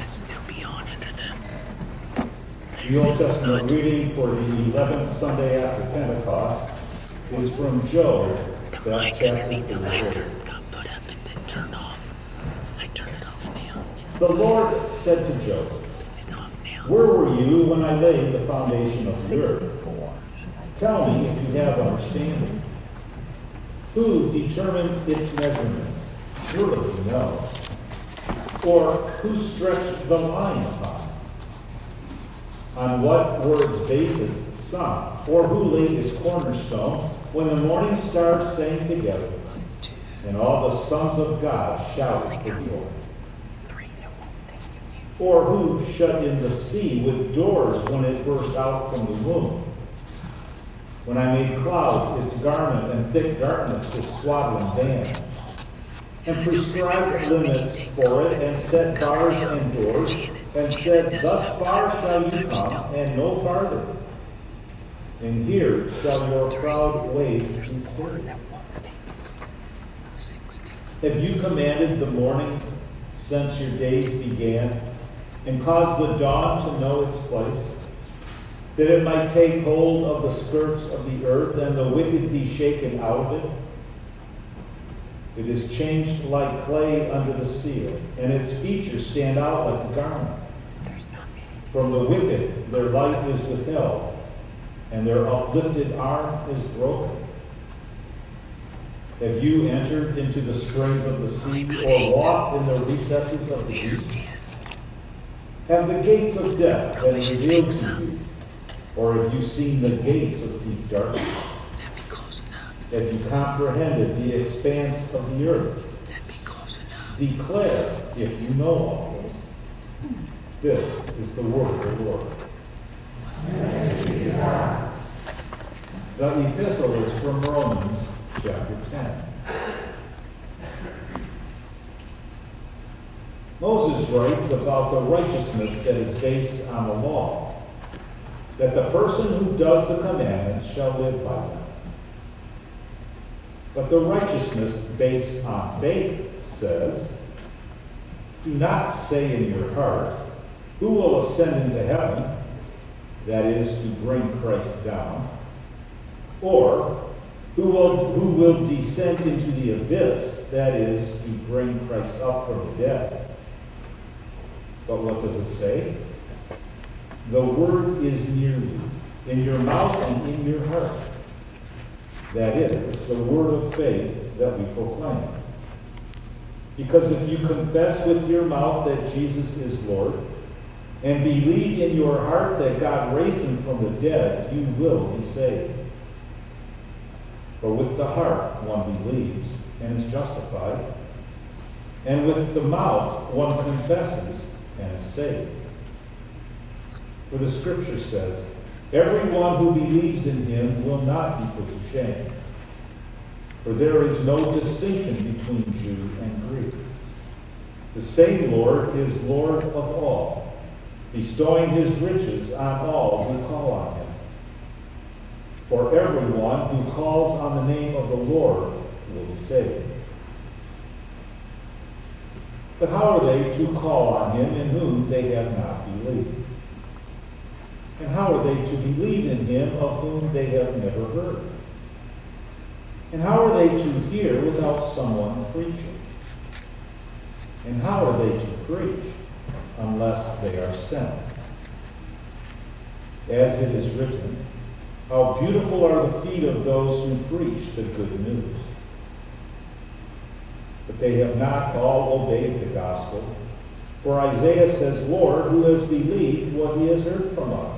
must still be on under them. The Old Testament reading for the 11th Sunday after Pentecost is from Job. The mic underneath the lectern got put up and then turned off. I turned it off now. The Lord said to Job, It's off now. "Where were you when I laid the foundation of the earth? Tell me if you have understanding. Who determined its measurements? Surely you know. Or who stretched the line upon it? On what were its bases sunk? Or who laid its cornerstone when the morning stars sang together and all the sons of God shouted for joy? Or who shut in the sea with doors when it burst out from the womb? When I made clouds its garment and thick darkness its swaddling band, and prescribed limits for it, and set bars and doors, and said, Thus far shall you come, and no farther. And here shall your proud ways be stayed. Have you commanded the morning since your days began, and caused the dawn to know its place, that it might take hold of the skirts of the earth, and the wicked be shaken out of it? It is changed like clay under the seal, and its features stand out like a garment. From the wicked their light is withheld, and their uplifted arm is broken. Have you entered into the springs of the sea, or walked in the recesses of the deep? Have the gates of death been revealed to you? Or have you seen the gates of deep darkness? That'd be close enough. Have you comprehended the expanse of the earth? That'd be close enough. Declare, if you know all this. This is the word of the Lord. The epistle is from Romans chapter 10. Moses writes about the righteousness that is based on the law, that the person who does the commandments shall live by them. But the righteousness based on faith says, do not say in your heart, who will ascend into heaven, that is, to bring Christ down, or who will descend into the abyss, that is, to bring Christ up from the dead. But what does it say? The word is near you, in your mouth and in your heart. That is, the word of faith that we proclaim. Because if you confess with your mouth that Jesus is Lord, and believe in your heart that God raised him from the dead, you will be saved. For with the heart one believes and is justified, and with the mouth one confesses and is saved. For the scripture says, everyone who believes in him will not be put to shame. For there is no distinction between Jew and Greek. The same Lord is Lord of all, bestowing his riches on all who call on him. For everyone who calls on the name of the Lord will be saved. But how are they to call on him in whom they have not believed? And how are they to believe in him of whom they have never heard? And how are they to hear without someone preaching? And how are they to preach unless they are sent? As it is written, how beautiful are the feet of those who preach the good news. But they have not all obeyed the gospel. For Isaiah says, Lord, who has believed what he has heard from us?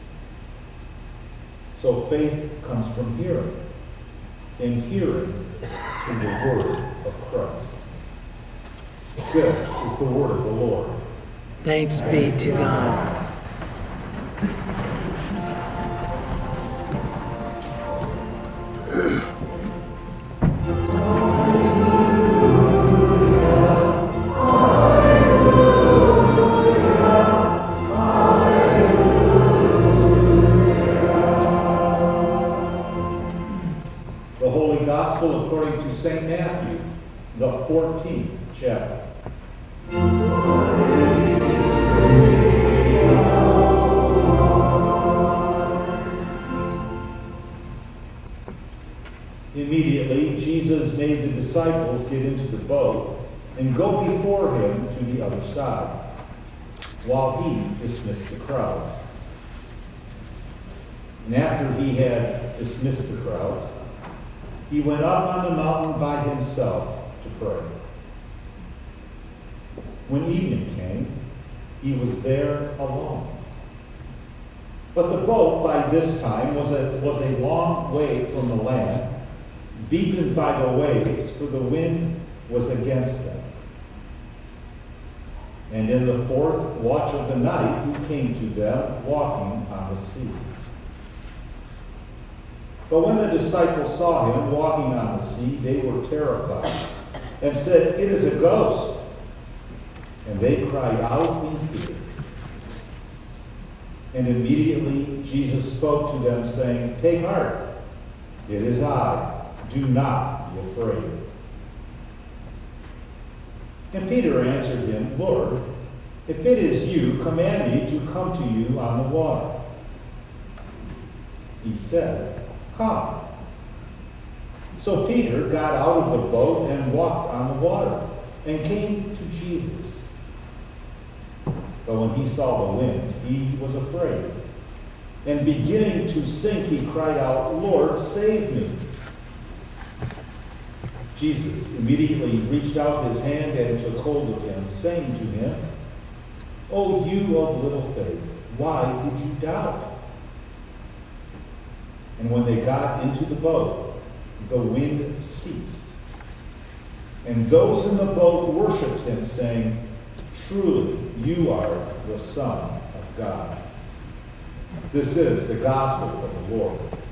So faith comes from hearing, and hearing through the word of Christ. This is the word of the Lord. Thanks be to God. The Holy Gospel according to St. Matthew, the 14th chapter. and go before him to the other side, while he dismissed the crowds. And after he had dismissed the crowds, he went up on the mountain by himself to pray. When evening came, he was there alone. But the boat by this time was a long way from the land, beaten by the waves, for the wind was against them. And in the fourth watch of the night he came to them walking on the sea. But when the disciples saw him walking on the sea, they were terrified and said, "It is a ghost." And they cried out in fear. And immediately Jesus spoke to them, saying, "Take heart, it is I. Do not be afraid." And Peter answered him, "Lord, if it is you, command me to come to you on the water." He said, "Come." So Peter got out of the boat and walked on the water and came to Jesus. But when he saw the wind, he was afraid. And beginning to sink, he cried out, "Lord, save me." Jesus immediately reached out his hand and took hold of him, saying to him, "O you of little faith, why did you doubt?" And when they got into the boat, the wind ceased. And those in the boat worshipped him, saying, "Truly, you are the Son of God." This is the gospel of the Lord.